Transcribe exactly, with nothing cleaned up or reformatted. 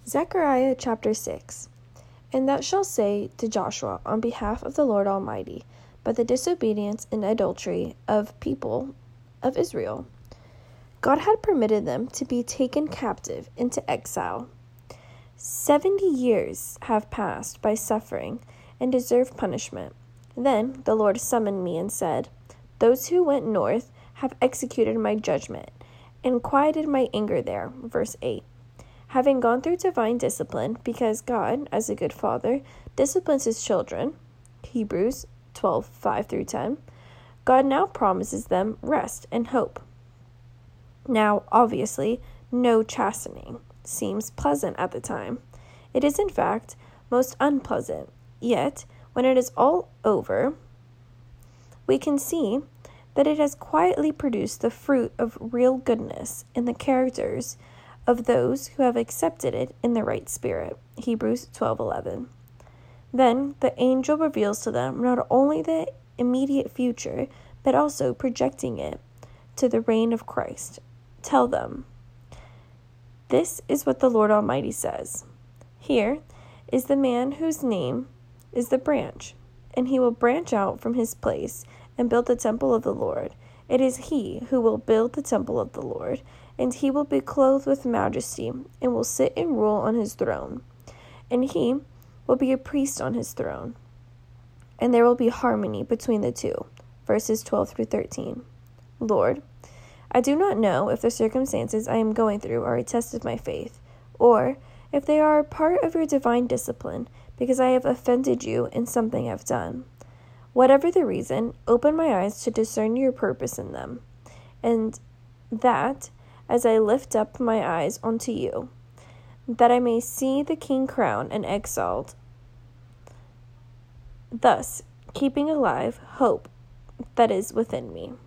Zechariah chapter six. And thou shalt say to Joshua on behalf of the Lord Almighty, by the disobedience and adultery of people of Israel. God had permitted them to be taken captive into exile. Seventy years have passed by suffering and deserve punishment. Then the Lord summoned me and said, Those who went north have executed my judgment and quieted my anger there. Verse eight. Having gone through divine discipline, because God, as a good father, disciplines his children, Hebrews twelve, five through ten, God now promises them rest and hope. Now, obviously, no chastening seems pleasant at the time. It is, in fact, most unpleasant. Yet, when it is all over, we can see that it has quietly produced the fruit of real goodness in the characters of those who have accepted it in the right spirit. Hebrews twelve eleven. Then the angel reveals to them not only the immediate future, but also projecting it to the reign of Christ. Tell them, this is what the Lord Almighty says. Here is the man whose name is the branch, and he will branch out from his place and build the temple of the Lord. It is he who will build the temple of the Lord, and he will be clothed with majesty, and will sit and rule on his throne. And he will be a priest on his throne. And there will be harmony between the two. Verses twelve through thirteen. Lord, I do not know if the circumstances I am going through are a test of my faith, or if they are a part of your divine discipline, because I have offended you in something I've done. Whatever the reason, open my eyes to discern your purpose in them, and that, as I lift up my eyes unto you, that I may see the king crowned and exalted, thus keeping alive hope that is within me.